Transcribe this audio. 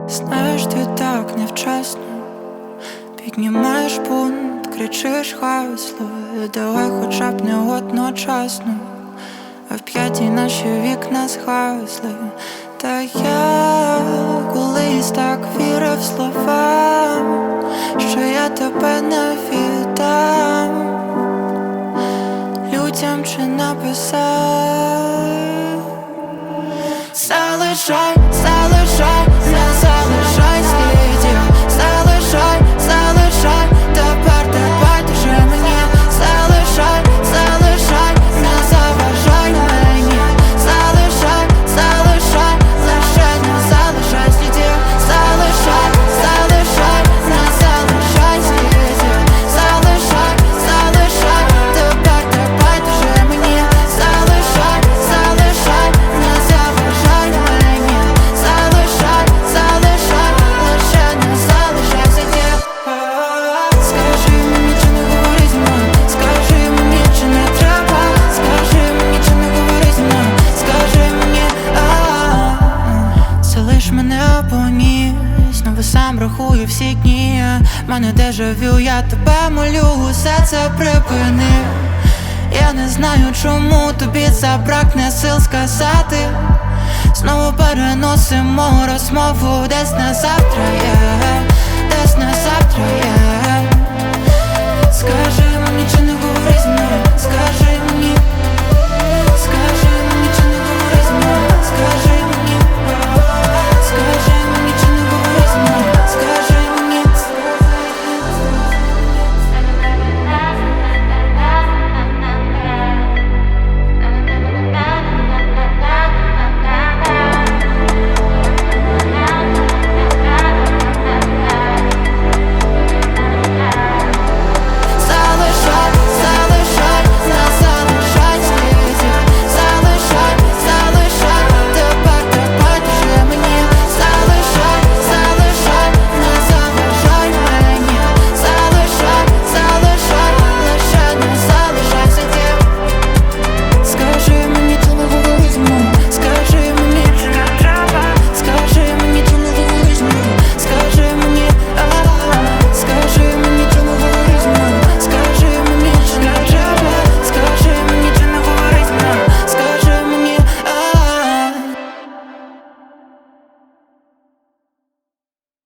Знаєш, ти так невчасно піднімаєш бунт, кричиш гасло, давай хоча б не одночасно, а в п'ятій наші вікна згасли. Та я колись так вірив словам, що я тебе не віддам людям чи написав. Залишай, залишай, не залишай слідів. Залишай, залишай, тепер ти байдуже мені. Залишай, залишай, не заважай мені. Залишай, залишай, лише не залишай слідів. Залишай, залишай, не залишай слідів. Залишай, залишай, тепер ти байдуже мені. Залишай, залишай, не заважай мені. Залишай, залишай, лише не залишай слідів. Скажи мені, чи не говори зі мною. Скажи мені, чи не треба. Скажи мені, чи не говори зі мною. Скажи мені, залиш мене або ні. Знову сам рахую всі дні. Мене дежавю, я тебе молю, усе це припини. Я не знаю, чому тобі забракне сил сказати. Знову переносимо розмову десь на завтра, десь на завтра, Скажи